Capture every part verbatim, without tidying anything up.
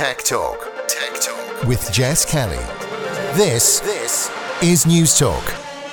Tech Talk. Tech Talk with Jess Kelly. This, this is News Talk.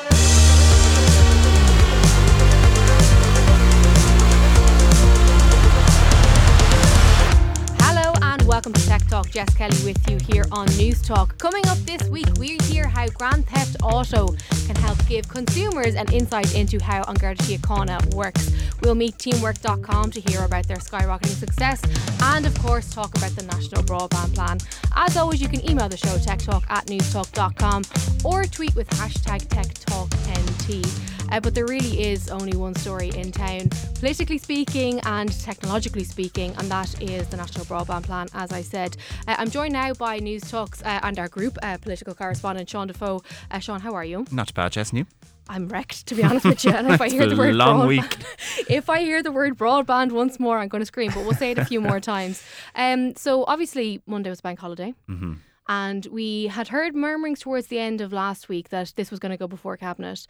Welcome to Tech Talk. Jess Kelly with you here on News Talk. Coming up this week, we hear how Grand Theft Auto can help give consumers an insight into how An Garda Síochána works. We'll meet teamwork dot com to hear about their skyrocketing success and, of course, talk about the National Broadband Plan. As always, you can email the show techtalk at newstalk dot com or tweet with hashtag TechTalkNT. Uh, but there really is only one story in town, politically speaking and technologically speaking, and that is the National Broadband Plan, as I said. Uh, I'm joined now by News Talks uh, and our group uh, political correspondent Sean Defoe. Uh, Sean, how are you? Not too bad, Jess, and you? I'm wrecked, to be honest with you. And if I hear the word long broadband, week. if I hear the word broadband once more, I'm going to scream. But we'll say it a few more times. Um, so obviously Monday was bank holiday. Mm-hmm. And we had heard murmurings towards the end of last week that this was going to go before Cabinet.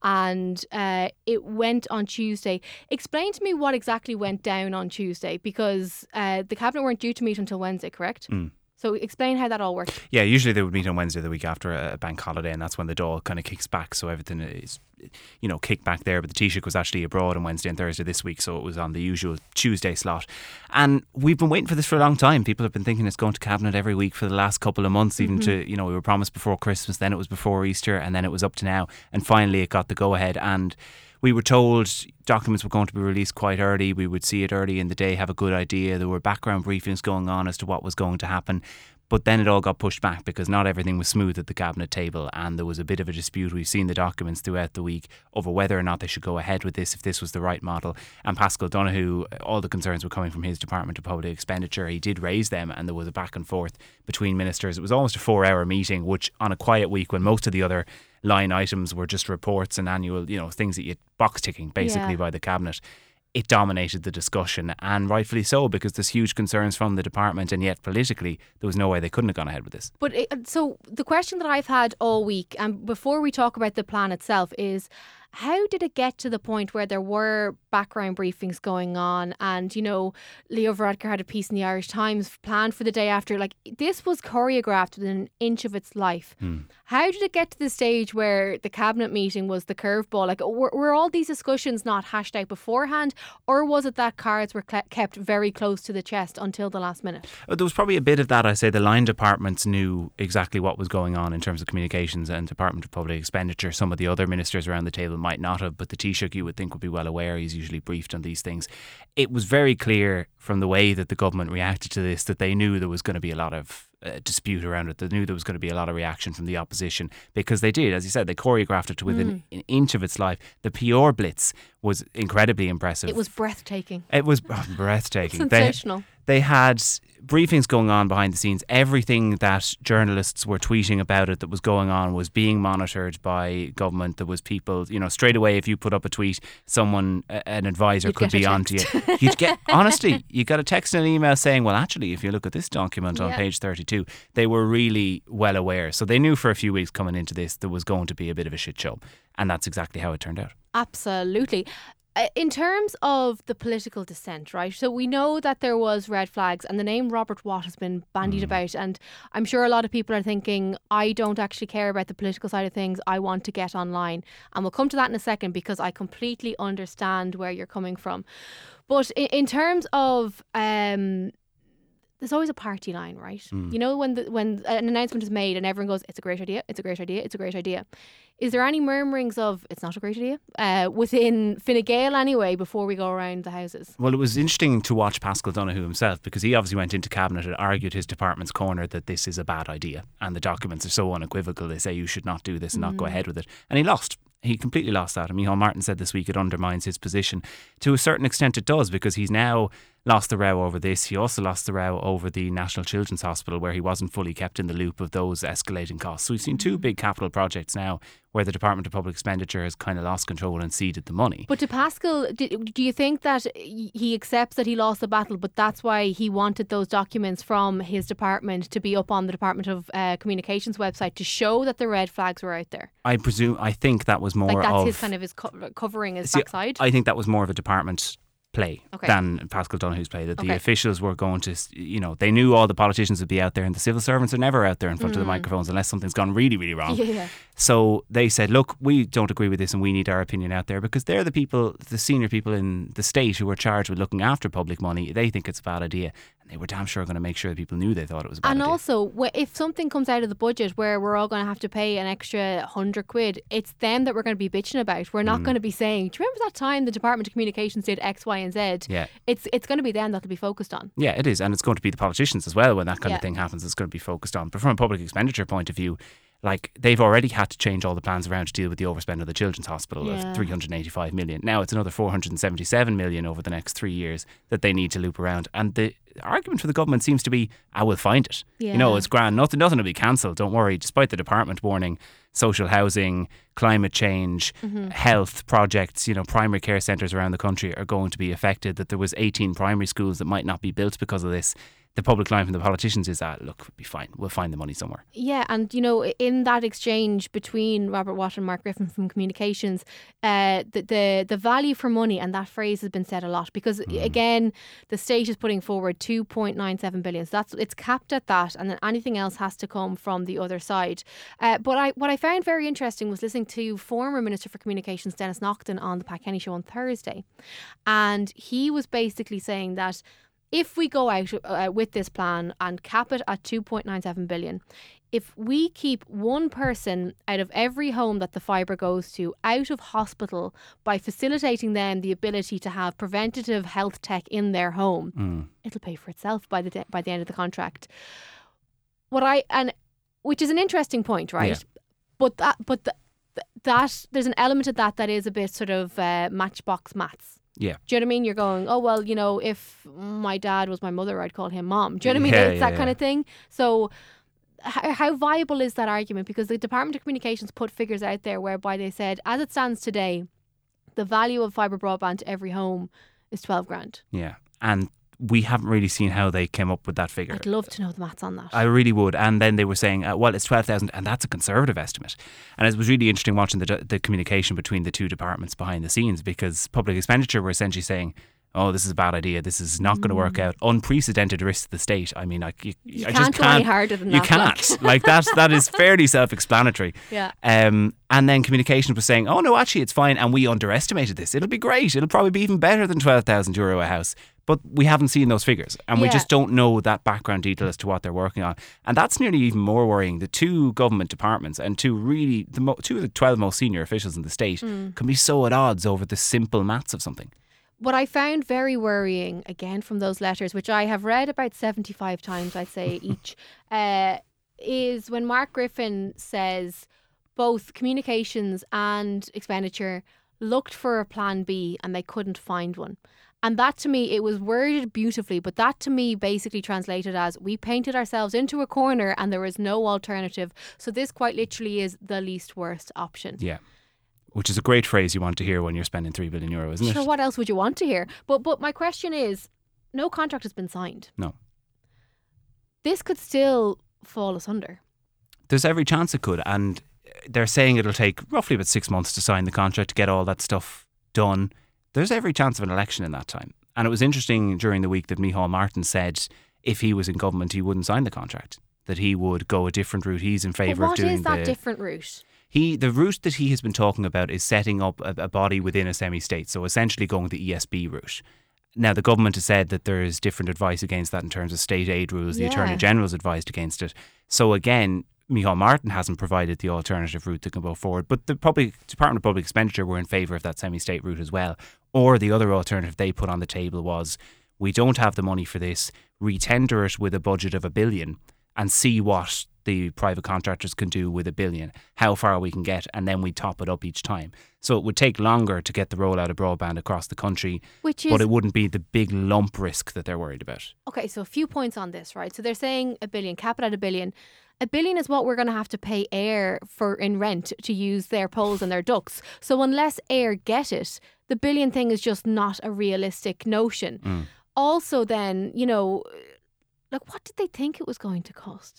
And uh, it went on Tuesday. Explain to me what exactly went down on Tuesday, because uh, the Cabinet weren't due to meet until Wednesday, correct? Mm. So explain how that all worked. Yeah, usually they would meet on Wednesday the week after a bank holiday, and that's when the Dáil kind of kicks back. So everything is, you know, kicked back there. But the Taoiseach was actually abroad on Wednesday and Thursday this week, so it was on the usual Tuesday slot. And we've been waiting for this for a long time. People have been thinking it's going to Cabinet every week for the last couple of months, even mm-hmm. to, you know, we were promised before Christmas, then it was before Easter, and then it was up to now. And finally it got the go-ahead. And we were told documents were going to be released quite early. We would see it early in the day, have a good idea. There were background briefings going on as to what was going to happen. But then it all got pushed back because not everything was smooth at the Cabinet table, and there was a bit of a dispute. We've seen the documents throughout the week over whether or not they should go ahead with this, if this was the right model. And Paschal Donohoe, all the concerns were coming from his Department of Public Expenditure. He did raise them, and there was a back and forth between ministers. It was almost a four-hour meeting, which on a quiet week when most of the other line items were just reports and annual, you know, things that you box ticking basically yeah. by the Cabinet. It dominated the discussion, and rightfully so, because there's huge concerns from the department, and yet politically there was no way they couldn't have gone ahead with this. But it, so the question that I've had all week, and before we talk about the plan itself, is how did it get to the point where there were background briefings going on, and, you know, Leo Varadkar had a piece in the Irish Times planned for the day after? Like, this was choreographed within an inch of its life. Hmm. How did it get to the stage where the Cabinet meeting was the curveball? Like, were, were all these discussions not hashed out beforehand, or was it that cards were cle- kept very close to the chest until the last minute? There was probably a bit of that. I say the line departments knew exactly what was going on in terms of communications and Department of Public Expenditure. Some of the other ministers around the table might not have, but the Taoiseach, you would think, would be well aware. He's usually briefed on these things. It was very clear from the way that the government reacted to this that they knew there was going to be a lot of uh, dispute around it. They knew there was going to be a lot of reaction from the opposition, because they did, as you said, they choreographed it to within mm. an inch of its life. The P R blitz was incredibly impressive. It was breathtaking. It was oh, breathtaking. Sensational. They, they had briefings going on behind the scenes. Everything that journalists were tweeting about it that was going on was being monitored by government. There was people, you know, straight away, if you put up a tweet, someone, an advisor You'd could be onto you. You'd get, honestly, you got a text and an email saying, well, actually, if you look at this document on yeah. page thirty-two, they were really well aware. So they knew for a few weeks coming into this there was going to be a bit of a shit show. And that's exactly how it turned out. Absolutely. In terms of the political dissent, right? So we know that there was red flags, and the name Robert Watt has been bandied mm. about, and I'm sure a lot of people are thinking, I don't actually care about the political side of things, I want to get online. And we'll come to that in a second, because I completely understand where you're coming from. But in, in terms of um, there's always a party line, right? Mm. You know, when the, when an announcement is made and everyone goes, it's a great idea, it's a great idea, it's a great idea. Is there any murmurings of it's not a great idea uh, within Fine Gael anyway before we go around the houses? Well, it was interesting to watch Paschal Donohoe himself, because he obviously went into Cabinet and argued his department's corner that this is a bad idea, and the documents are so unequivocal. They say you should not do this and mm. not go ahead with it. And he lost. He completely lost that. And Micheál Martin said this week it undermines his position. To a certain extent it does, because he's now lost the row over this. He also lost the row over the National Children's Hospital, where he wasn't fully kept in the loop of those escalating costs. So we've seen two big capital projects now where the Department of Public Expenditure has kind of lost control and ceded the money. But to Paschal, do, do you think that he accepts that he lost the battle, but that's why he wanted those documents from his department to be up on the Department of uh, Communications website to show that the red flags were out there? I presume, I think that was more like that's of... his kind of his co- covering his see, backside? I think that was more of a department play okay. than Pascal Donoghue's play, that okay. the officials were going to, you know, they knew all the politicians would be out there, and the civil servants are never out there in front mm. of the microphones unless something's gone really, really wrong. Yeah. So they said, look, we don't agree with this and we need our opinion out there, because they're the people, the senior people in the state who are charged with looking after public money. They think it's a bad idea. They were damn sure going to make sure that people knew they thought it was a bad and idea. also, if something comes out of the budget where we're all going to have to pay an extra hundred quid, it's them that we're going to be bitching about. We're not mm. going to be saying, do you remember that time the Department of Communications did X, Y and Z? Yeah. It's it's going to be them that'll be focused on. Yeah, it is. And it's going to be the politicians as well when that kind yeah. of thing happens. It's going to be focused on. But from a public expenditure point of view, like, they've already had to change all the plans around to deal with the overspend of the Children's Hospital yeah. of three hundred eighty-five million. Now it's another four hundred seventy-seven million over the next three years that they need to loop around. And the argument for the government seems to be, I will find it. Yeah. You know, it's grand. Nothing, nothing will be cancelled. Don't worry. Despite the department warning, social housing, climate change, mm-hmm. health projects, you know, primary care centres around the country are going to be affected. That there was eighteen primary schools that might not be built because of this. The public line from the politicians is that, look, we'll be fine. We'll find the money somewhere. Yeah, and, you know, in that exchange between Robert Watt and Mark Griffin from Communications, uh, the, the the value for money, and that phrase has been said a lot, because, mm. again, the state is putting forward two point nine seven billion. So that's it's capped at that, and then anything else has to come from the other side. Uh, but I what I found very interesting was listening to former Minister for Communications, Denis Naughten, on the Pat Kenny Show on Thursday. And he was basically saying that if we go out uh, with this plan and cap it at two point nine seven billion, if we keep one person out of every home that the fibre goes to out of hospital by facilitating them the ability to have preventative health tech in their home, mm. it'll pay for itself by the de- by the end of the contract. What I and which is an interesting point, right? Yeah. But that but the, that there's an element of that that is a bit sort of uh, matchbox maths. Yeah. Do you know what I mean? You're going, oh, well, you know, if my dad was my mother, I'd call him mom. Do you know what I mean? Yeah, it's yeah, that kind yeah. of thing. So how, how viable is that argument? Because the Department of Communications put figures out there whereby they said, as it stands today, the value of fibre broadband to every home is twelve grand. Yeah. And we haven't really seen how they came up with that figure. I'd love to know the maths on that. I really would. And then they were saying, uh, well, it's twelve thousand, and that's a conservative estimate. And it was really interesting watching the the communication between the two departments behind the scenes, because public expenditure were essentially saying, oh, this is a bad idea. This is not mm. going to work out. Unprecedented risk to the state. I mean, like, you, you I can't just go can't. any harder than you that. can't. Like, that, that is fairly self-explanatory. Yeah. Um, and then communication was saying, oh, no, actually, it's fine. And we underestimated this. It'll be great. It'll probably be even better than twelve thousand euro a house. But we haven't seen those figures, and yeah. we just don't know that background detail as to what they're working on. And that's nearly even more worrying. The two government departments and two really the mo- two of the twelve most senior officials in the state mm. can be so at odds over the simple maths of something. What I found very worrying, again, from those letters, which I have read about seventy-five times, I'd say, each, uh, is when Mark Griffin says both communications and expenditure looked for a plan B and they couldn't find one. And that, to me, it was worded beautifully, but that to me basically translated as, we painted ourselves into a corner and there was no alternative. So this quite literally is the least worst option. Yeah. Which is a great phrase you want to hear when you're spending three billion euro, isn't it? So what else would you want to hear? But but my question is, no contract has been signed. No. This could still fall asunder. There's every chance it could. And they're saying it'll take roughly about six months to sign the contract, to get all that stuff done. There's every chance of an election in that time. And it was interesting during the week that Micheál Martin said if he was in government, he wouldn't sign the contract, that he would go a different route. He's in favour of doing the... What is that different route? He, the route that he has been talking about is setting up a, a body within a semi-state, so essentially going the E S B route. Now, the government has said that there is different advice against that in terms of state aid rules. The Yeah. Attorney General's advised against it. So again, Micheál Martin hasn't provided the alternative route that can go forward, but the public Department of Public Expenditure were in favour of that semi-state route as well. Or the other alternative they put on the table was, we don't have the money for this, retender it with a budget of a billion and see what the private contractors can do with a billion, how far we can get, and then we top it up each time. So it would take longer to get the rollout of broadband across the country, Which is, but it wouldn't be the big lump risk that they're worried about. Okay, so a few points on this, right? So they're saying a billion, cap it at a billion. A billion is what we're going to have to pay Air for in rent to use their poles and their ducts. So unless Air get it, the billion thing is just not a realistic notion. Mm. Also then, you know, like, what did they think it was going to cost?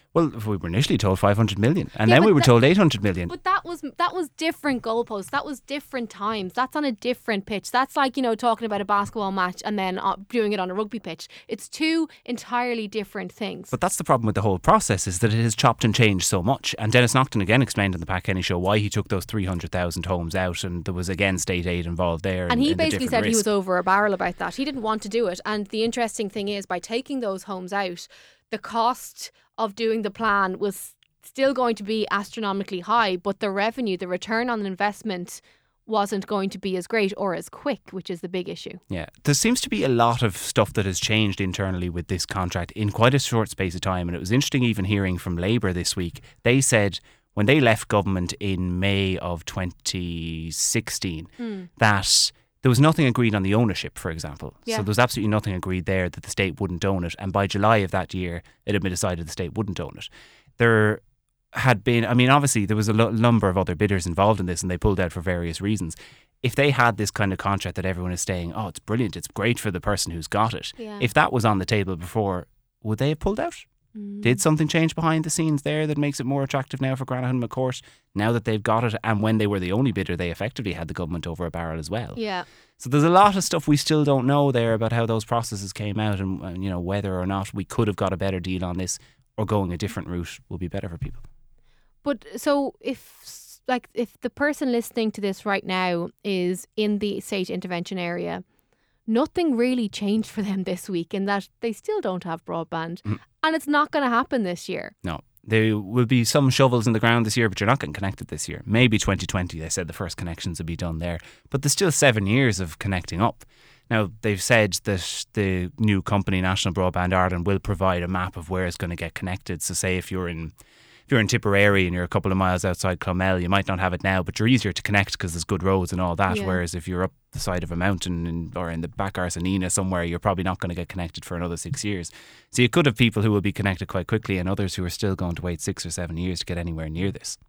Well, we were initially told five hundred million and Yeah, then but we were that- told eight hundred million. But that was that was different goalposts. That was different times. That's on a different pitch. That's like, you know, talking about a basketball match and then uh, doing it on a rugby pitch. It's two entirely different things. But that's the problem with the whole process, is that it has chopped and changed so much. And Dennis Naughton again explained in the Pat Kenny show why he took those three hundred thousand homes out, and there was again state aid involved there. And, and he and the basically different said he risk. was over a barrel about that. He didn't want to do it. And the interesting thing is, by taking those homes out, the cost of doing the plan was still going to be astronomically high, but the revenue, the return on investment wasn't going to be as great or as quick, which is the big issue. Yeah, there seems to be a lot of stuff that has changed internally with this contract in quite a short space of time. And it was interesting even hearing from Labour this week. They said when they left government in May of twenty sixteen mm. that there was nothing agreed on the ownership, for example. Yeah. So there was absolutely nothing agreed there that the state wouldn't own it. And by July of that year, it had been decided the state wouldn't own it. There had been, I mean, obviously there was a lo- number of other bidders involved in this and they pulled out for various reasons. If they had this kind of contract that everyone is saying, oh, it's brilliant, it's great for the person who's got it. Yeah. If that was on the table before, would they have pulled out? Mm. Did something change behind the scenes there that makes it more attractive now for Granahan McCourt, now that they've got it? And when they were the only bidder, they effectively had the government over a barrel as well. Yeah. So there's a lot of stuff we still don't know there about how those processes came out, and, and you know, whether or not we could have got a better deal on this or going a different route will be better for people. But so if like if the person listening to this right now is in the state intervention area, nothing really changed for them this week in that they still don't have broadband mm. and it's not going to happen this year. No. There will be some shovels in the ground this year, but you're not getting connected this year. Maybe twenty twenty, they said the first connections will be done there. But there's still seven years of connecting up. Now, they've said that the new company, National Broadband Ireland, will provide a map of where it's going to get connected. So say if you're in if you're in Tipperary and you're a couple of miles outside Clonmel, you might not have it now, but you're easier to connect because there's good roads and all that. Yeah. Whereas if you're up the side of a mountain in, or in the back arse of Nina somewhere, you're probably not going to get connected for another six years. So you could have people who will be connected quite quickly and others who are still going to wait six or seven years to get anywhere near this.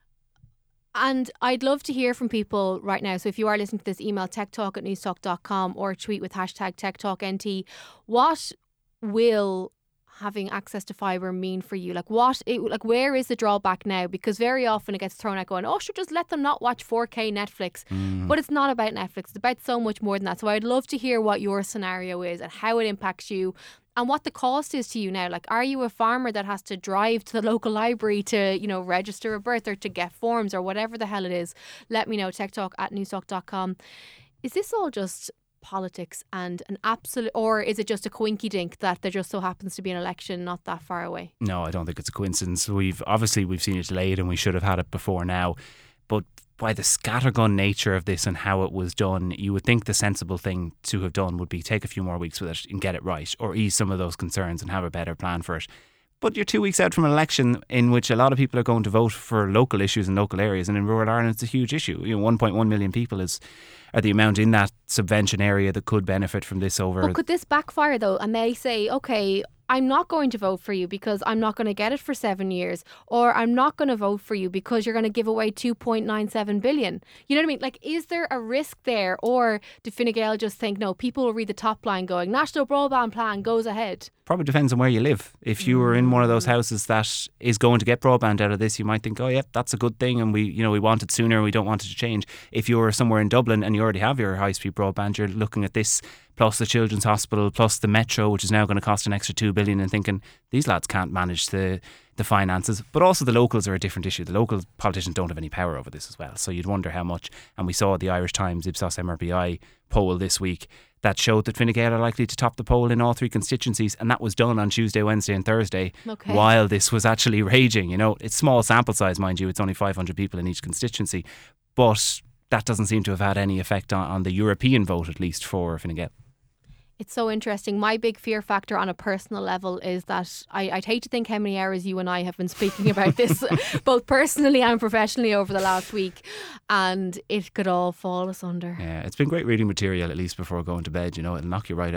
And I'd love to hear from people right now. So if you are listening to this, email techtalk at newstalk dot com or tweet with hashtag techtalknt. What will having access to fibre mean for you? Like what, it, like where is the drawback now? Because very often it gets thrown out going, oh, sure, just let them not watch four K Netflix. Mm. But it's not about Netflix. It's about so much more than that. So I'd love to hear what your scenario is and how it impacts you and what the cost is to you now. Like, are you a farmer that has to drive to the local library to, you know, register a birth or to get forms or whatever the hell it is? Let me know. techtalk at newstalk dot com. Is this all just politics and an absolute, or is it just a coinky dink that there just so happens to be an election not that far away? No, I don't think it's a coincidence. We've obviously we've seen it delayed and we should have had it before now, but by the scattergun nature of this and how it was done, you would think the sensible thing to have done would be take a few more weeks with it and get it right, or ease some of those concerns and have a better plan for it. But you're two weeks out from an election in which a lot of people are going to vote for local issues in local areas, and in rural Ireland it's a huge issue. You know, one point one million people is are the amount in that subvention area that could benefit from this over. But could this backfire though, and they say, okay, I'm not going to vote for you because I'm not going to get it for seven years, or I'm not going to vote for you because you're going to give away two point nine seven billion. You know what I mean? Like, is there a risk there, or do Fine Gael just think, no, people will read the top line going, National Broadband Plan goes ahead? Probably depends on where you live. If you were in one of those houses that is going to get broadband out of this, you might think, oh yeah, that's a good thing, and we, you know, we want it sooner and we don't want it to change. If you're somewhere in Dublin and you already have your high speed broadband, you're looking at this plus the Children's Hospital plus the Metro, which is now going to cost an extra two billion, and thinking these lads can't manage the the finances. But also the locals are a different issue. The local politicians don't have any power over this as well, so you'd wonder how much. And we saw the Irish Times Ipsos M R B I poll this week that showed that Fine Gael are likely to top the poll in all three constituencies, and that was done on Tuesday, Wednesday and Thursday, okay, while this was actually raging. You know, it's small sample size, mind you, it's only five hundred people in each constituency, but that doesn't seem to have had any effect on, on the European vote, at least for Fine Gael. It's so interesting. My big fear factor on a personal level is that I, I'd hate to think how many hours you and I have been speaking about this, both personally and professionally, over the last week, and it could all fall asunder. Yeah, it's been great reading material, at least before going to bed. You know, it'll knock you right out.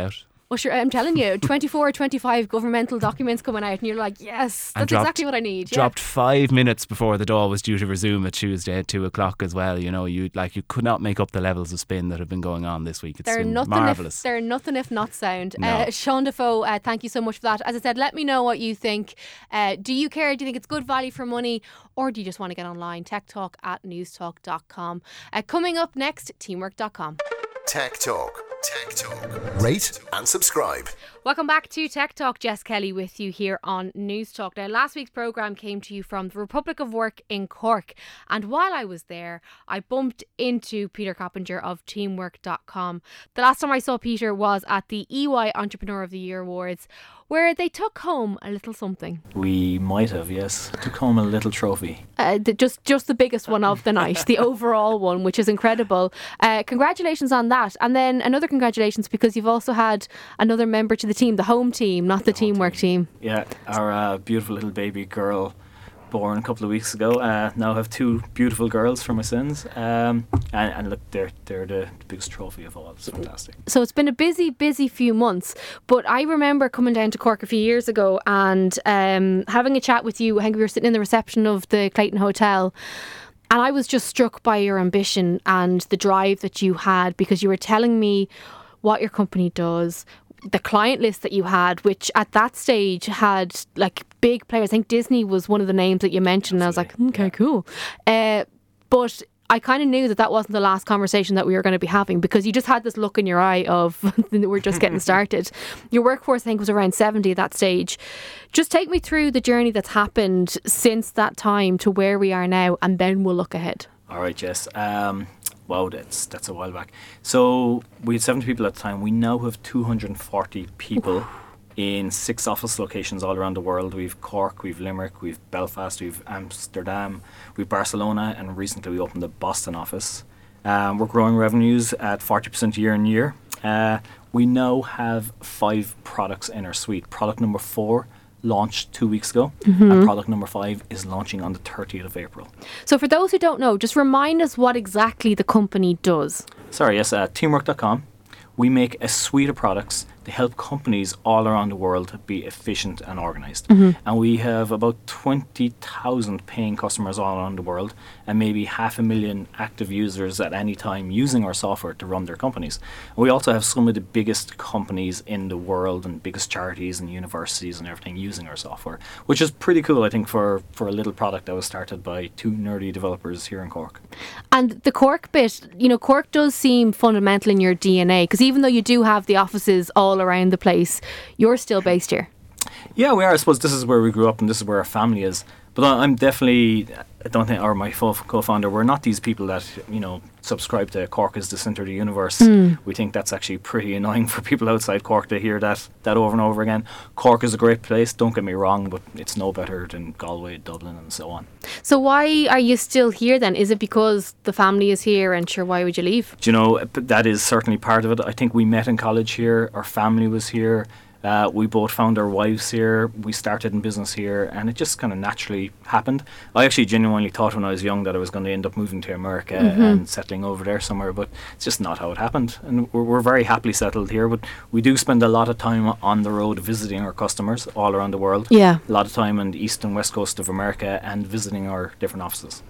Well, sure, I'm telling you, twenty-four or twenty-five governmental documents coming out, and you're like, yes, that's dropped, exactly what I need. Dropped yeah. five minutes before the Dáil was due to resume at Tuesday at two o'clock as well. You know, you like you could not make up the levels of spin that have been going on this week. It's they're been nothing marvellous. If, they're nothing if not sound. No. Uh, Sean Defoe, uh, thank you so much for that. As I said, let me know what you think. Uh, do you care? Do you think it's good value for money? Or do you just want to get online? Tech Talk at newstalk dot com. Uh, coming up next, teamwork dot com. Tech Talk. Tech Talk. Rate and subscribe. Welcome back to Tech Talk. Jess Kelly with you here on News Talk. Now, last week's programme came to you from the Republic of Work in Cork. And while I was there, I bumped into Peter Coppinger of teamwork dot com. The last time I saw Peter was at the E Y Entrepreneur of the Year Awards, where they took home a little something. We might have, yes. Took home a little trophy. Uh, the, just just the biggest one of the night, the overall one, which is incredible. Uh, congratulations on that. And then another congratulations because you've also had another member to the team, the home team, not the, the teamwork team. team. Yeah, our uh, beautiful little baby girl, born a couple of weeks ago. Uh, now have two beautiful girls for my sins. Um, and, and look, they're they're the biggest trophy of all. It's fantastic. So it's been a busy, busy few months. But I remember coming down to Cork a few years ago and um, having a chat with you. I think we were sitting in the reception of the Clayton Hotel. And I was just struck by your ambition and the drive that you had, because you were telling me what your company does, the client list that you had, which at that stage had like big players. I think Disney was one of the names that you mentioned. Absolutely. And I was like, okay, yeah. cool. Uh, but I kind of knew that that wasn't the last conversation that we were going to be having, because you just had this look in your eye of we're just getting started. Your workforce, I think, was around seventy at that stage. Just take me through the journey that's happened since that time to where we are now, and then we'll look ahead. All right, Jess. Um, wow, that's that's a while back. So we had seventy people at the time. We now have two hundred forty people in six office locations all around the world. We've Cork, we've Limerick, we've Belfast, we've Amsterdam, we've Barcelona, and recently we opened the Boston office. Um, we're growing revenues at forty percent year on year. Uh, we now have five products in our suite. Product number four launched two weeks ago, mm-hmm. and product number five is launching on the thirtieth of April. So for those who don't know, just remind us what exactly the company does. Sorry, yes, uh, teamwork dot com. We make a suite of products to help companies all around the world be efficient and organised. Mm-hmm. And we have about twenty thousand paying customers all around the world, and maybe half a million active users at any time using our software to run their companies. And we also have some of the biggest companies in the world and biggest charities and universities and everything using our software, which is pretty cool, I think, for, for a little product that was started by two nerdy developers here in Cork. And the Cork bit, you know, Cork does seem fundamental in your D N A, because even though you do have the offices all around the place, you're still based here. Yeah, we are. I suppose this is where we grew up and this is where our family is. But I'm definitely, I don't think, or my co-founder, we're not these people that, you know, subscribe to Cork as the centre of the universe. Mm. We think that's actually pretty annoying for people outside Cork to hear that that over and over again. Cork is a great place, don't get me wrong, but it's no better than Galway, Dublin and so on. So why are you still here then? Is it because the family is here, and sure, why would you leave? Do you know, that is certainly part of it. I think we met in college here, our family was here. Uh, we both found our wives here. We started in business here, and it just kind of naturally happened. I actually genuinely thought when I was young that I was going to end up moving to America mm-hmm. and settling over there somewhere, but it's just not how it happened. And we're, we're very happily settled here, but we do spend a lot of time on the road visiting our customers all around the world. Yeah. A lot of time on the east and west coast of America and visiting our different offices.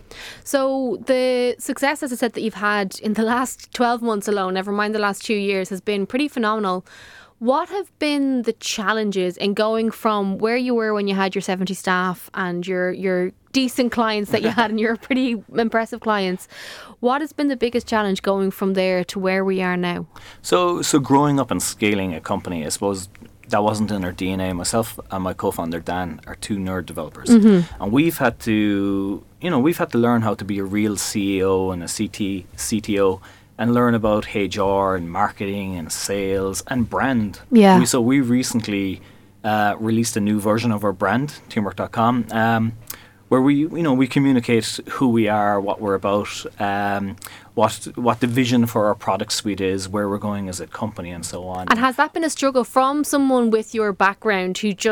So the success, as I said, that you've had in the last twelve months alone, never mind the last two years, has been pretty phenomenal. What have been the challenges in going from where you were when you had your seventy staff and your your decent clients that you had and your pretty impressive clients? What has been the biggest challenge going from there to where we are now? So, so growing up and scaling a company, I suppose that wasn't in our D N A. Myself and my co-founder Dan are two nerd developers, mm-hmm. and we've had to, you know, we've had to learn how to be a real C E O and a C T C T O. And learn about H R and marketing and sales and brand. Yeah. We, so we recently uh, released a new version of our brand, teamwork dot com, um, where we, you know, we communicate who we are, what we're about, um, what what the vision for our product suite is, where we're going as a company, and so on. And has that been a struggle from someone with your background who just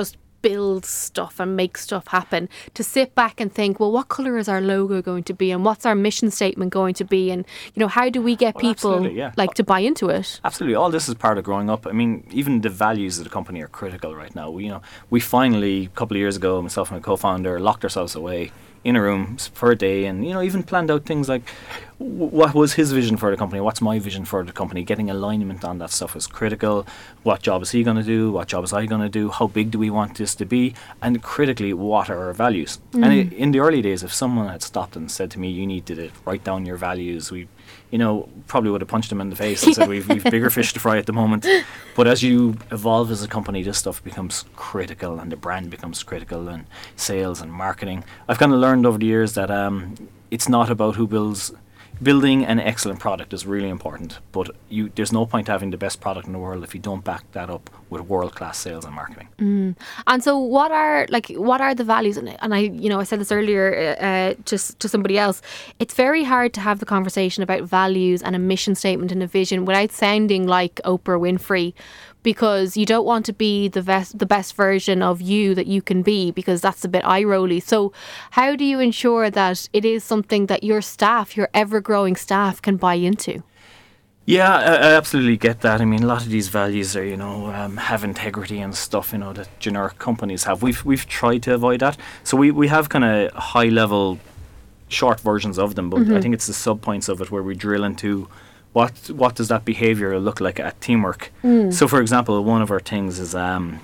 build stuff and make stuff happen, to sit back and think, well, what colour is our logo going to be, and what's our mission statement going to be, and you know, how do we get well, people yeah. like to buy into it? Absolutely, all this is part of growing up. I mean, even the values of the company are critical right now. We, you know, we finally a couple of years ago, myself and my co-founder locked ourselves away in a room for a day, and you know, even planned out things like w- what was his vision for the company, what's my vision for the company. Getting alignment on that stuff is critical. What job is he going to do, what job is I going to do, how big do we want this to be, and critically, what are our values? Mm. And it, in the early days, if someone had stopped and said to me, you need to write down your values, we you know, probably would have punched him in the face and said, we've, we've bigger fish to fry at the moment. But as you evolve as a company, this stuff becomes critical, and the brand becomes critical, and sales and marketing. I've kind of learned over the years that um, it's not about who builds. Building an excellent product is really important, but you, there's no point having the best product in the world if you don't back that up with world-class sales and marketing. Mm. And so, what are like what are the values? And, and I, you know, I said this earlier uh, just to somebody else. It's very hard to have the conversation about values and a mission statement and a vision without sounding like Oprah Winfrey, because you don't want to be the best the best version of you that you can be, because that's a bit eye-rolly. So how do you ensure that it is something that your staff, your ever-growing staff, can buy into? Yeah, I, I absolutely get that. I mean, a lot of these values are, you know, um, have integrity and stuff, you know, that generic companies have. We've we've tried to avoid that. So we, we have kind of high-level, short versions of them, but mm-hmm. I think it's the sub-points of it where we drill into What what does that behaviour look like at teamwork? Mm. So, for example, one of our things is um,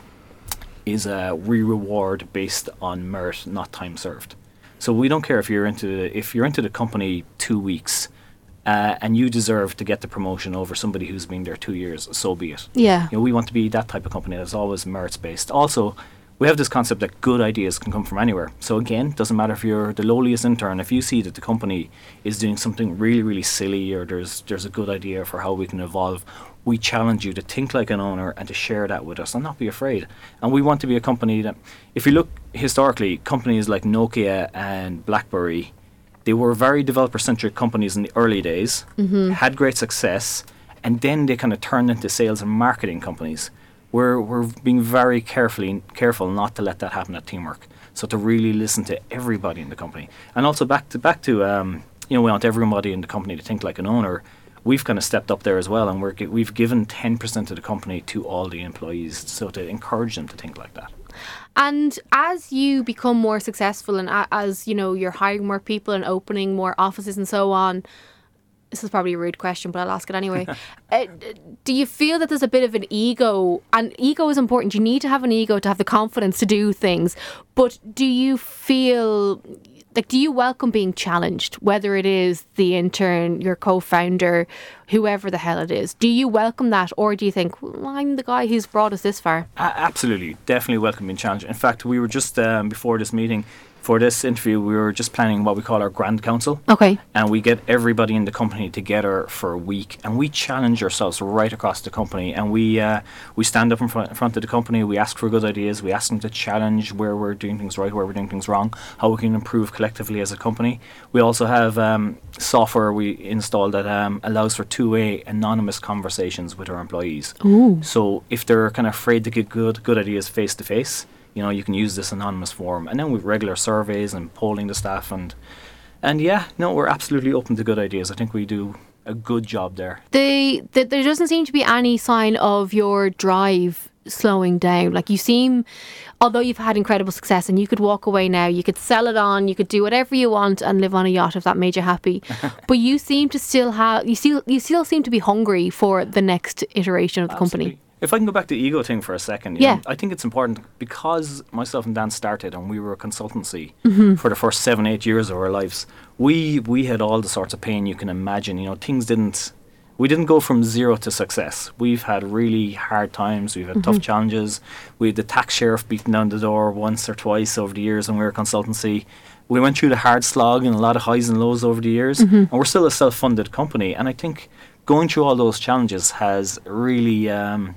is uh, we reward based on merit, not time served. So we don't care if you're into the, if you're into the company two weeks, uh, and you deserve to get the promotion over somebody who's been there two years. So be it. Yeah. You know, we want to be that type of company that's always merits based. Also, we have this concept that good ideas can come from anywhere. So again, doesn't matter if you're the lowliest intern, if you see that the company is doing something really, really silly, or there's there's a good idea for how we can evolve, we challenge you to think like an owner and to share that with us and not be afraid. And we want to be a company that, if you look historically, companies like Nokia and BlackBerry, they were very developer-centric companies in the early days, mm-hmm. had great success, and then they kind of turned into sales and marketing companies. We're we're being very carefully careful not to let that happen at Teamwork. So to really listen to everybody in the company, and also back to back to um, you know, we want everybody in the company to think like an owner. We've kind of stepped up there as well, and we're we've given ten percent of the company to all the employees, so to encourage them to think like that. And as you become more successful, and a- as you know, you're hiring more people and opening more offices and so on. This is probably a rude question, but I'll ask it anyway. uh, do you feel that there's a bit of an ego? And ego is important. You need to have an ego to have the confidence to do things. But do you feel, like, do you welcome being challenged? Whether it is the intern, your co-founder, whoever the hell it is. Do you welcome that? Or do you think, well, I'm the guy who's brought us this far? Uh, absolutely. Definitely welcome being challenged. In fact, we were just, um, before this meeting, for this interview, we were just planning what we call our Grand Council. Okay. And we get everybody in the company together for a week, and we challenge ourselves right across the company. And we uh, we stand up in front, in front of the company, we ask for good ideas, we ask them to challenge where we're doing things right, where we're doing things wrong, how we can improve collectively as a company. We also have um, software we installed that um, allows for two-way anonymous conversations with our employees. Ooh. So if they're kind of afraid to get good good ideas face-to-face, you know, you can use this anonymous form, and then with regular surveys and polling the staff, and and yeah, no, we're absolutely open to good ideas. I think we do a good job there. The, the there doesn't seem to be any sign of your drive slowing down. Like, you seem, although you've had incredible success, and you could walk away now, you could sell it on, you could do whatever you want and live on a yacht if that made you happy. But you seem to still have, you still you still seem to be hungry for the next iteration of the Absolutely. company. If I can go back to the ego thing for a second, you yeah. know, I think it's important, because myself and Dan started and we were a consultancy mm-hmm. for the first seven, eight years of our lives. We we had all the sorts of pain you can imagine. You know, things didn't, we didn't go from zero to success. We've had really hard times. We've had mm-hmm. tough challenges. We had the tax sheriff beating down the door once or twice over the years when we were a consultancy. We went through the hard slog and a lot of highs and lows over the years, mm-hmm. and we're still a self-funded company. And I think going through all those challenges has really... Um,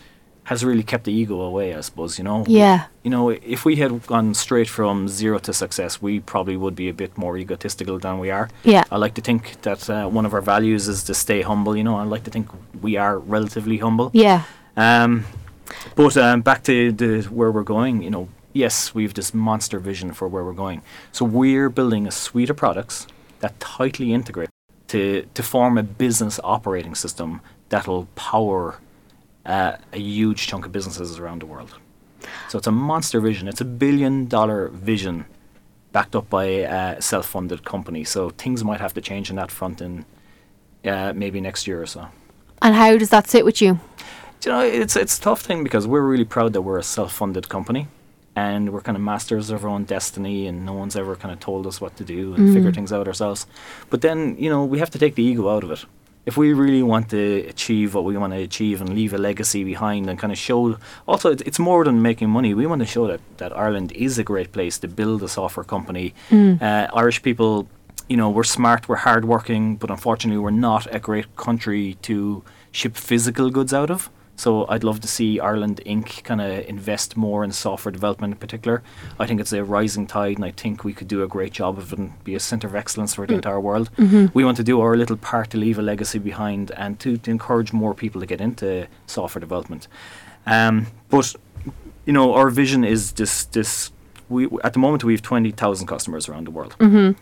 has really kept the ego away, I suppose, you know. Yeah. You know, if we had gone straight from zero to success, we probably would be a bit more egotistical than we are. Yeah. I like to think that uh, one of our values is to stay humble, you know. I like to think we are relatively humble. Yeah. Um, But um, back to the where we're going, you know, yes, we have this monster vision for where we're going. So we're building a suite of products that tightly integrate to, to form a business operating system that will power uh, a huge chunk of businesses around the world. So it's a monster vision. It's a billion dollar vision backed up by a self-funded company. So things might have to change on that front in uh, maybe next year or so. And how does that sit with you? Do you know, it's it's a tough thing because we're really proud that we're a self-funded company and we're kind of masters of our own destiny and no one's ever kind of told us what to do and mm. figure things out ourselves. But then, you know, we have to take the ego out of it. If we really want to achieve what we want to achieve and leave a legacy behind and kind of show, also it, it's more than making money. We want to show that, that Ireland is a great place to build a software company. Mm. Uh, Irish people, you know, we're smart, we're hardworking, but unfortunately we're not a great country to ship physical goods out of. So I'd love to see Ireland Incorporated kind of invest more in software development in particular. I think it's a rising tide and I think we could do a great job of it and be a centre of excellence for the mm. entire world. Mm-hmm. We want to do our little part to leave a legacy behind and to, to encourage more people to get into software development. Um, but, you know, our vision is this, this we at the moment we have twenty thousand customers around the world. Mm-hmm.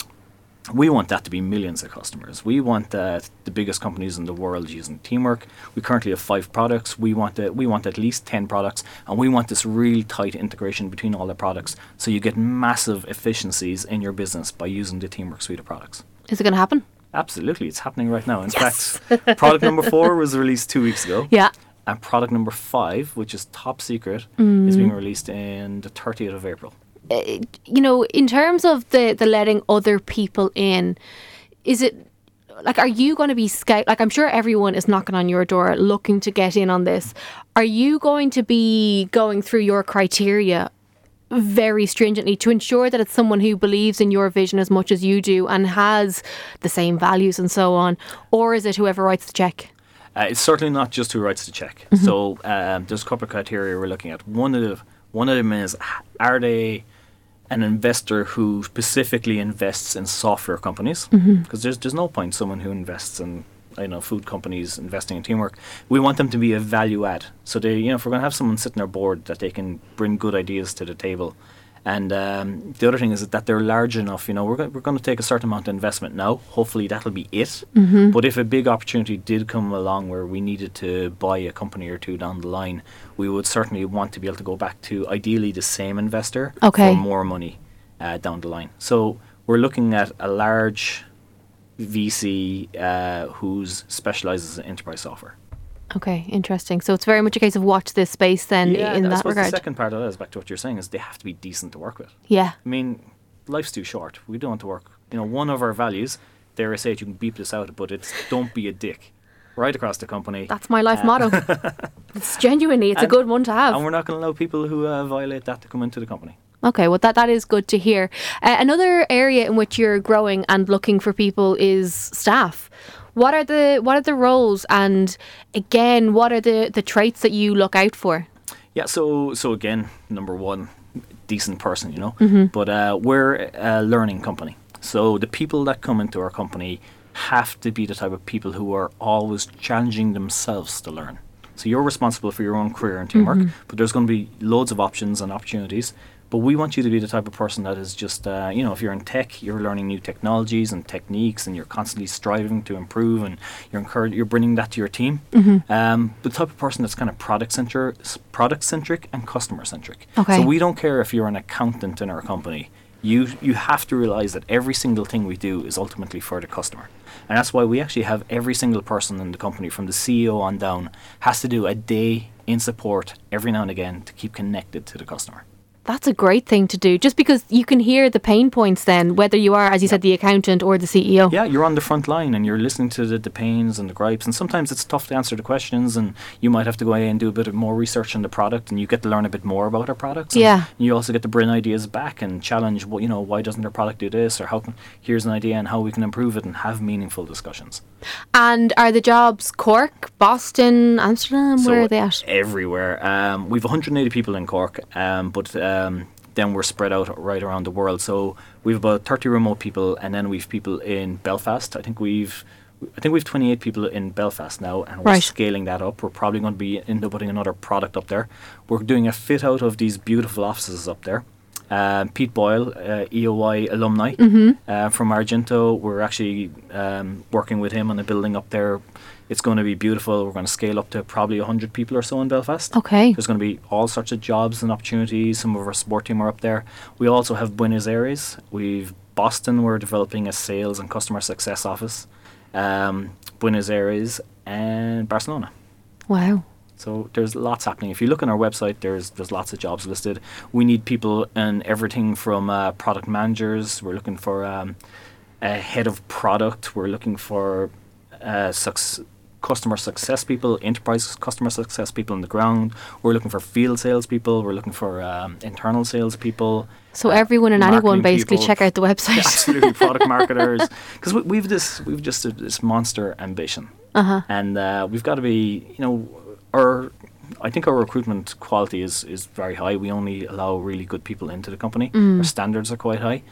We want that to be millions of customers. We want uh, the biggest companies in the world using Teamwork. We currently have five products. We want the, we want at least ten products, and we want this really tight integration between all the products, so you get massive efficiencies in your business by using the Teamwork suite of products. Is it going to happen? Absolutely, it's happening right now. In yes. fact, product number four was released two weeks ago. Yeah. And product number five, which is top secret, mm. is being released in the thirtieth of April. Uh, you know, in terms of the, the letting other people in, is it, like, are you going to be scout? Like, I'm sure everyone is knocking on your door looking to get in on this. Are you going to be going through your criteria very stringently to ensure that it's someone who believes in your vision as much as you do and has the same values and so on? Or is it whoever writes the check? Uh, it's certainly not just who writes the check. Mm-hmm. So um, there's a couple of criteria we're looking at. One of the, one of them is, are they an investor who specifically invests in software companies? Because mm-hmm. there's there's no point someone who invests in, I know, food companies investing in Teamwork. We want them to be a value add. So they, you know, if we're going to have someone sit on our board, that they can bring good ideas to the table. And um, the other thing is that they're large enough. You know, we're go- we're going to take a certain amount of investment now. Hopefully that'll be it. Mm-hmm. But if a big opportunity did come along where we needed to buy a company or two down the line, we would certainly want to be able to go back to ideally the same investor okay. for more money uh, down the line. So we're looking at a large V C uh, who specialises in enterprise software. Okay, interesting. So it's very much a case of watch this space then yeah, in I that regard. The second part of that is back to what you're saying, is they have to be decent to work with. Yeah. I mean, life's too short. We don't want to work. You know, one of our values, dare I say it, you can beep this out, but it's don't be a dick. Right across the company. That's my life uh, motto. It's genuinely, it's and, a good one to have. And we're not going to allow people who uh, violate that to come into the company. Okay, well that, that is good to hear. Uh, another area in which you're growing and looking for people is staff. What are the what are the roles, and again, what are the, the traits that you look out for? Yeah, so so again, number one, decent person, you know. Mm-hmm. But uh, we're a learning company, so the people that come into our company have to be the type of people who are always challenging themselves to learn. So you're responsible for your own career and teamwork, mm-hmm. but there's going to be loads of options and opportunities. But we want you to be the type of person that is just, uh, you know, if you're in tech, you're learning new technologies and techniques, and you're constantly striving to improve, and you're encouraged, you're bringing that to your team. Mm-hmm. Um, the type of person that's kind of product centric, product centric, and customer centric. Okay. So we don't care if you're an accountant in our company. You you have to realize that every single thing we do is ultimately for the customer, and that's why we actually have every single person in the company, from the C E O on down, has to do a day in support every now and again to keep connected to the customer. That's a great thing to do, just because you can hear the pain points then, whether you are, as you yeah. said, the accountant or the C E O. Yeah, you're on the front line and you're listening to the, the pains and the gripes, and sometimes it's tough to answer the questions, and you might have to go away and do a bit of more research on the product, and you get to learn a bit more about our products. Yeah. And you also get to bring ideas back and challenge, well, you know, why doesn't our product do this, or how can, here's an idea and how we can improve it, and have meaningful discussions. And are the jobs Cork, Boston, Amsterdam? So where are they at? Everywhere. Um, we have one hundred eighty people in Cork, um, but um, then we're spread out right around the world. So we've about thirty remote people, and then we've people in Belfast. I think we've I think we have twenty-eight people in Belfast now, and we're Right. scaling that up. We're probably going to be end up putting another product up there. We're doing a fit out of these beautiful offices up there. Um, Pete Boyle, uh, E O Y alumni uh, from Argento. We're actually um, working with him on a building up there. It's going to be beautiful. We're going to scale up to probably one hundred people or so in Belfast. Okay. There's going to be all sorts of jobs and opportunities. Some of our support team are up there. We also have Buenos Aires. We've Boston. We're developing a sales and customer success office. Um, Buenos Aires and Barcelona. Wow. So there's lots happening. If you look on our website, there's there's lots of jobs listed. We need people in everything from uh, product managers. We're looking for um, a head of product. We're looking for uh, suc- customer success people, enterprise customer success people on the ground. We're looking for field sales people. We're looking for um, internal sales people. So uh, everyone and anyone marketing basically people. check out the website. Yeah, absolutely, product marketers. Because we, we've this, we've just a, this monster ambition, Uh-huh. and uh, we've got to be, you know, our. I think our recruitment quality is is very high. We only allow really good people into the company. Our standards are quite high,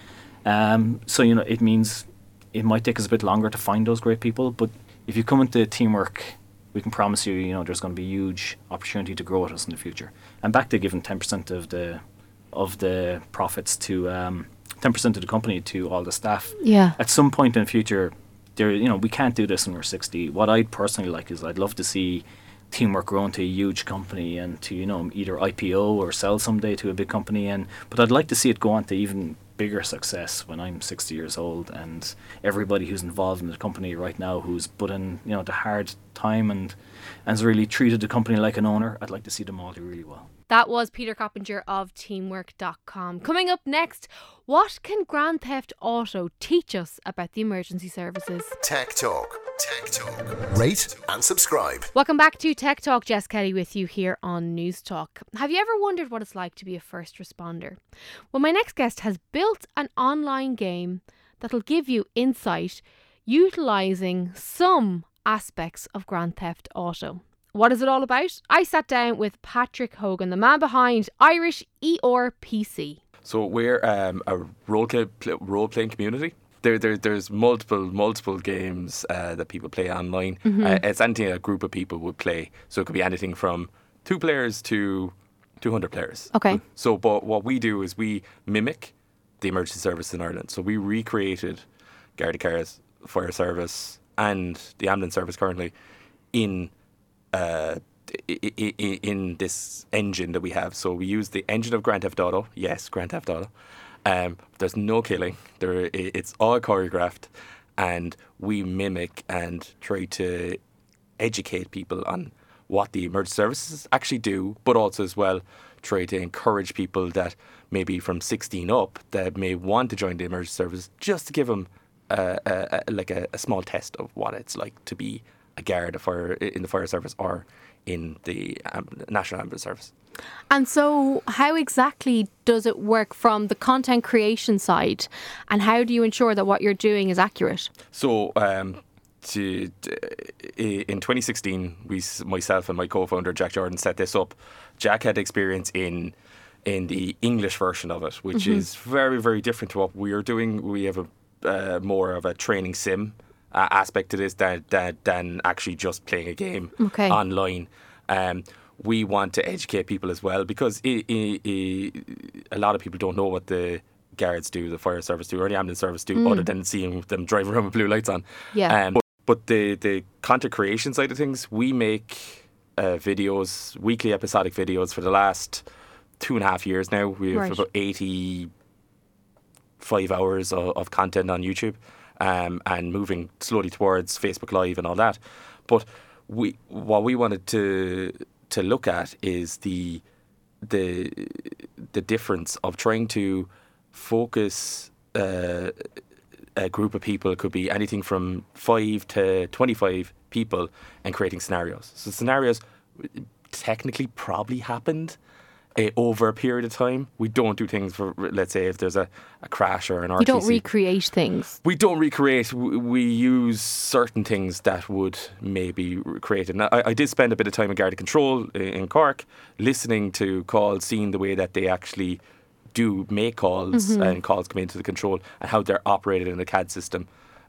um, so you know it means it might take us a bit longer to find those great people. But if you come into teamwork, we can promise you, you know, there's going to be huge opportunity to grow with us in the future. And back to giving ten percent of the of the profits to um, ten percent of the company to all the staff. Yeah. At some point in the future, there, you know, we can't do this when we're sixty. What I'd personally like is I'd love to see Teamwork grow into a huge company and to, you know, either I P O or sell someday to a big company. And but I'd like to see it go on to even bigger success when I'm sixty years old, and everybody who's involved in the company right now who's put in, you know, the hard time and and has really treated the company like an owner, I'd like to see them all do really well. That was Peter Coppinger of teamwork dot com. Coming up next, what can Grand Theft Auto teach us about the emergency services? Tech Talk. Tech Talk. Rate and subscribe. Welcome back to Tech Talk. Jess Kelly with you here on News Talk. Have you ever wondered what it's like to be a first responder? Well, my next guest has built an online game that'll give you insight utilising some aspects of Grand Theft Auto. What is it all about? I sat down with Patrick Hogan, the man behind Irish E R P C. So we're um, a role play, role playing community. There, there, there's multiple, multiple games uh, that people play online. Mm-hmm. Uh, it's anything a group of people would play. So it could be anything from two players to two hundred players. Okay. So, but what we do is we mimic the emergency service in Ireland. So we recreated Garda Cars, fire service, and the ambulance service currently in uh, in, in this engine that we have. So we use the engine of Grand Theft Auto. Yes, Grand Theft Auto. Um, there's no killing. There, it's all choreographed, and we mimic and try to educate people on what the emergency services actually do, but also as well try to encourage people that maybe from sixteen up that may want to join the emergency service, just to give them a, a, a, like a, a small test of what it's like to be a guard a fire, in the fire service or in the um, National Ambulance Service. And so how exactly does it work from the content creation side, and how do you ensure that what you're doing is accurate? So um, to, to, in twenty sixteen, we, myself and my co-founder Jack Jordan set this up. Jack had experience in in the English version of it, which mm-hmm. is very, very different to what we're doing. We have a uh, more of a training sim uh, aspect to this than, than, than actually just playing a game okay. online. Um, we want to educate people as well, because it, it, it, a lot of people don't know what the guards do, the fire service do, or the ambulance service do, mm. other than seeing them drive around with blue lights on. Yeah. Um, but, but the, the content creation side of things, we make uh, videos, weekly episodic videos for the last two and a half years now. We have right. about eighty-five hours of, of content on YouTube, um, and moving slowly towards Facebook Live and all that. But we, what we wanted to to look at is the the the difference of trying to focus uh, a group of people. It could be anything from five to twenty-five people, and creating scenarios. So scenarios technically probably happened uh, over a period of time. We don't do things for, let's say, if there's a, a crash or an R T C. You don't recreate things. We don't recreate. We, we use certain things that would maybe create it. Now, I, I did spend a bit of time in Garda Control in Cork, listening to calls, seeing the way that they actually do make calls, mm-hmm. and calls come into the control, and how they're operated in the C A D system.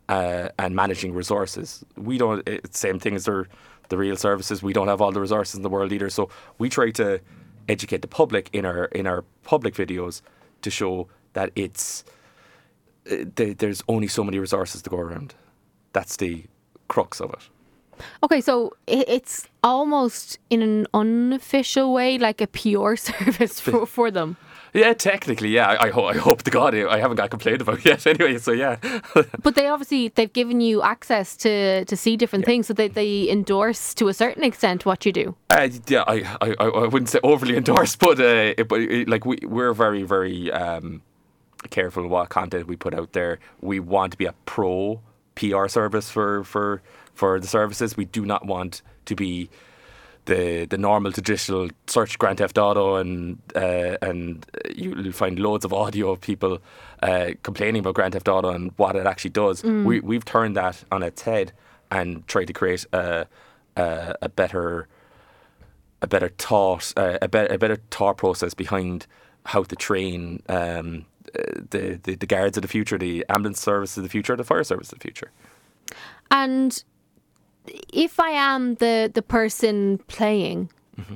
uh, and managing resources. We don't. It's the same thing as the the real services. We don't have all the resources in the world either. So we try to educate the public in our in our public videos to show that it's uh, there, there's only so many resources to go around. That's the crux of it. Okay, so it's almost in an unofficial way like a P R service for, for them. Yeah, technically, yeah. I, I, ho- I hope to God I haven't got complained about yet anyway, so yeah. But they obviously, they've given you access to, to see different yeah. things, so they, they endorse to a certain extent what you do. Uh, yeah, I, I, I wouldn't say overly endorse, but, uh, it, but it, like we, we're very, very um, careful what content we put out there. We want to be a pro P R service for, for, for the services. We do not want to be the the normal traditional search Grand Theft Auto and uh, and you'll find loads of audio of people uh, complaining about Grand Theft Auto and what it actually does. Mm. We we've turned that on its head and tried to create a a, a better a better thought uh, a better a better thought process behind how to train um, the, the the guards of the future, the ambulance service of the future, the fire service of the future. And if I am the, the person playing, mm-hmm.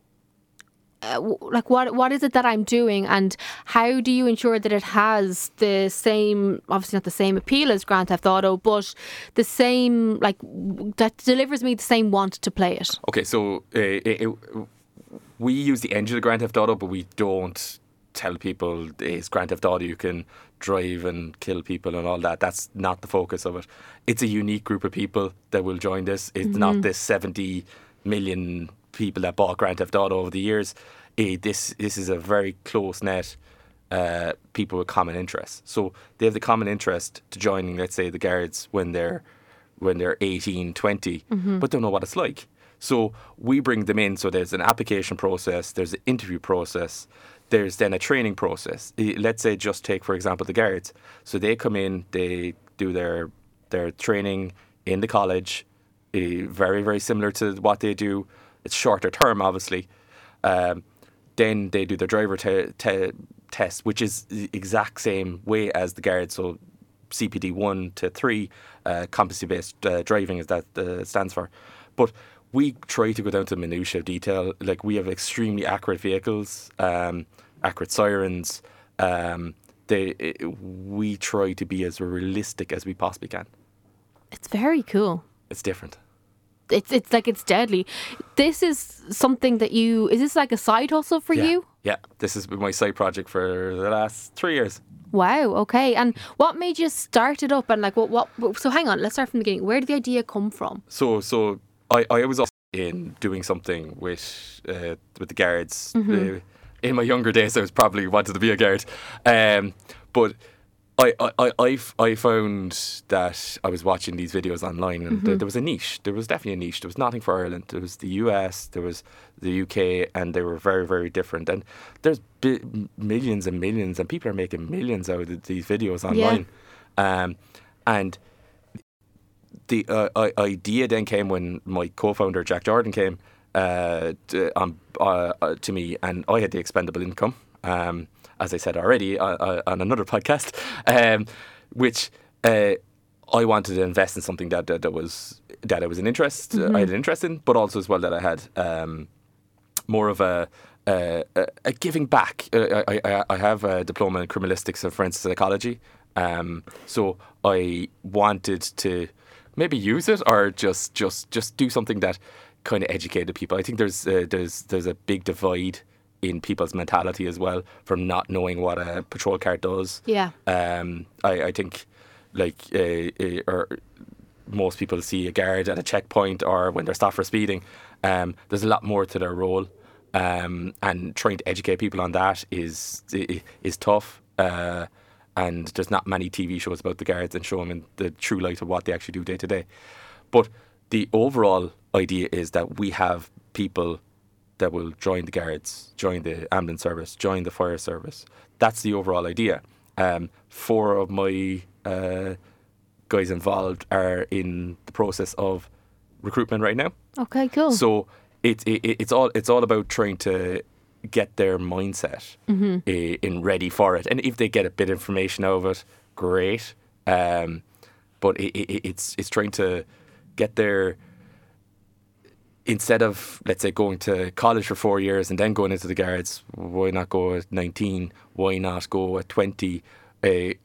uh, w- like what what is it that I'm doing, and how do you ensure that it has the same, obviously not the same appeal as Grand Theft Auto, but the same, like, that delivers me the same want to play it? Okay, so uh, it, it, we use the engine of Grand Theft Auto, but we don't tell people it's Grand Theft Auto, you can drive and kill people and all that. That's not the focus of it. It's a unique group of people that will join this. It's mm-hmm. not this seventy million people that bought Grand Theft Auto over the years. It, this this is a very close net uh, people with common interests. So they have the common interest to joining, let's say, the guards when they're when they're eighteen, twenty, mm-hmm. but don't know what it's like. So we bring them in. So there's an application process, there's an interview process, there's then a training process. Let's say just take, for example, the guards. So they come in, they do their their training in the college, uh, very, very similar to what they do. It's shorter term, obviously. Um, then they do their driver te- te- test, which is the exact same way as the guards. So C P D one to three, uh, competency-based uh, driving is that uh, stands for. But we try to go down to the minutiae of detail. Like, we have extremely accurate vehicles, um, accurate sirens. Um, they, it, we try to be as realistic as we possibly can. It's very cool. It's different. It's it's like it's deadly. This is something that you, is this like a side hustle for yeah. you? Yeah, this has been my side project for the last three years. Wow, okay. And what made you start it up? And like, what, what, so hang on, let's start from the beginning. Where did the idea come from? So, so I, I was also in doing something with uh, with the guards. Mm-hmm. Uh, in my younger days, I was probably wanted to be a guard. Um, but I, I, I, I found that I was watching these videos online and mm-hmm. th- there was a niche. There was definitely a niche. There was nothing for Ireland. There was the U S, there was the U K, and they were very, very different. And there's bi- millions and millions, and people are making millions out of these videos online. Yeah. Um, and the uh, idea then came when my co-founder, Jack Jordan, came uh, to, um, uh, uh, to me, and I had the expendable income. Um, as I said already uh, uh, on another podcast, um, which uh, I wanted to invest in something that that, that was that I was an interest, mm-hmm. uh, I had an interest in, but also as well that I had um, more of a, a, a giving back. Uh, I, I, I have a diploma in criminalistics and forensic psychology, um, so I wanted to maybe use it or just just just do something that kind of educated people. I think there's uh, there's there's a big divide in people's mentality as well from not knowing what a patrol car does. Yeah. Um, I, I think like uh, uh, or most people see a guard at a checkpoint or when they're stopped for speeding. Um, there's a lot more to their role, um, and trying to educate people on that is is tough. Uh, and there's not many T V shows about the guards and show them in the true light of what they actually do day to day. But the overall idea is that we have people that will join the guards, join the ambulance service, join the fire service. That's the overall idea. Um, four of my uh, guys involved are in the process of recruitment right now. Okay, cool. So it, it, it's all it's all about trying to get their mindset mm-hmm. in ready for it. And if they get a bit of information out of it, great. Um, but it, it, it's it's trying to get there. Instead of, let's say, going to college for four years and then going into the Guards, why not go at nineteen? Why not go at twenty? Uh,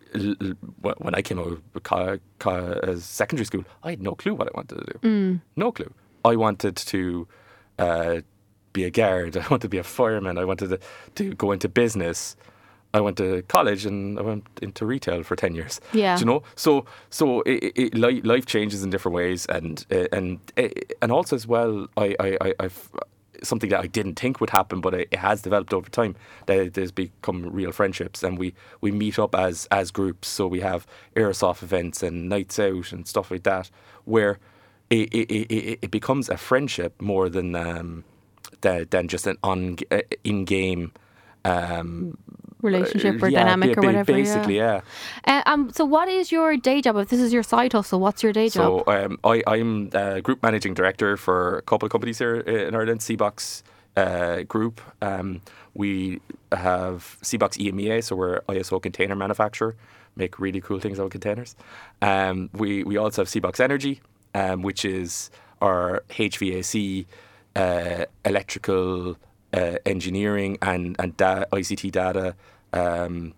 when I came out of co- co- as secondary school, I had no clue what I wanted to do. Mm. No clue. I wanted to uh, be a guard. I wanted to be a fireman. I wanted to, to go into business. I went to college and I went into retail for ten years. Yeah. Do you know? So so it, it, li- life changes in different ways, and uh, and uh, and also as well, I I I I've, something that I didn't think would happen, but it, it has developed over time. That there's become real friendships, and we, we meet up as as groups. So we have airsoft events and nights out and stuff like that, where it it, it, it becomes a friendship more than um than, than just an on uh, in game. Um, relationship or yeah, dynamic ba- or whatever. Basically, yeah. yeah. Uh, um. So, what is your day job? If this is your side hustle, what's your day job? So, um, I I'm uh, group managing director for a couple of companies here in Ireland. Seabox uh, Group. Um, we have Seabox E M E A, so we're I S O container manufacturer. Make really cool things out of containers. Um, we we also have Seabox Energy, um, which is our H V A C, uh, electrical. Uh, engineering and and da- I C T data um,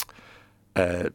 uh,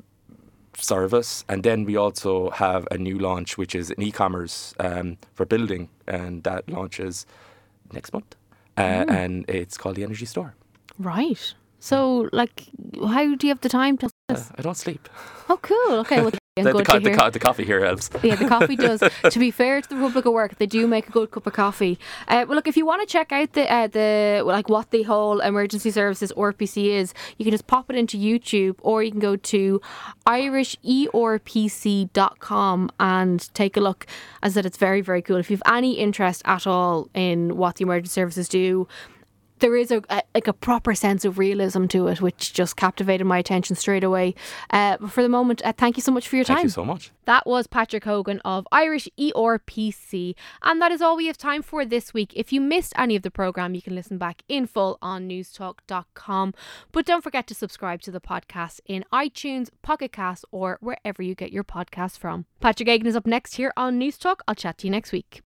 service, and then we also have a new launch, which is an e-commerce um, for building, and that launches next month, uh, mm. and it's called the Energy Store. Right. So, like, how do you have the time to? Uh, I don't sleep. Oh, cool. Okay, well. The, the, good co- to the, hear. co- the coffee here helps. Yeah, the coffee does. To be fair to the Republic of Work, they do make a good cup of coffee. Uh, well, look, if you want to check out the uh, the like what the whole emergency services O R P C is, you can just pop it into YouTube, or you can go to irish e r p c dot com and take a look. As I said, it's very, very cool. If you have any interest at all in what the emergency services do, there is a, a like a proper sense of realism to it, which just captivated my attention straight away. Uh, but for the moment, uh, thank you so much for your time. Thank you so much. That was Patrick Hogan of Irish E R P C. And that is all we have time for this week. If you missed any of the programme, you can listen back in full on newstalk dot com. But don't forget to subscribe to the podcast in iTunes, Pocket Cast, or wherever you get your podcasts from. Patrick Hagan is up next here on Newstalk. I'll chat to you next week.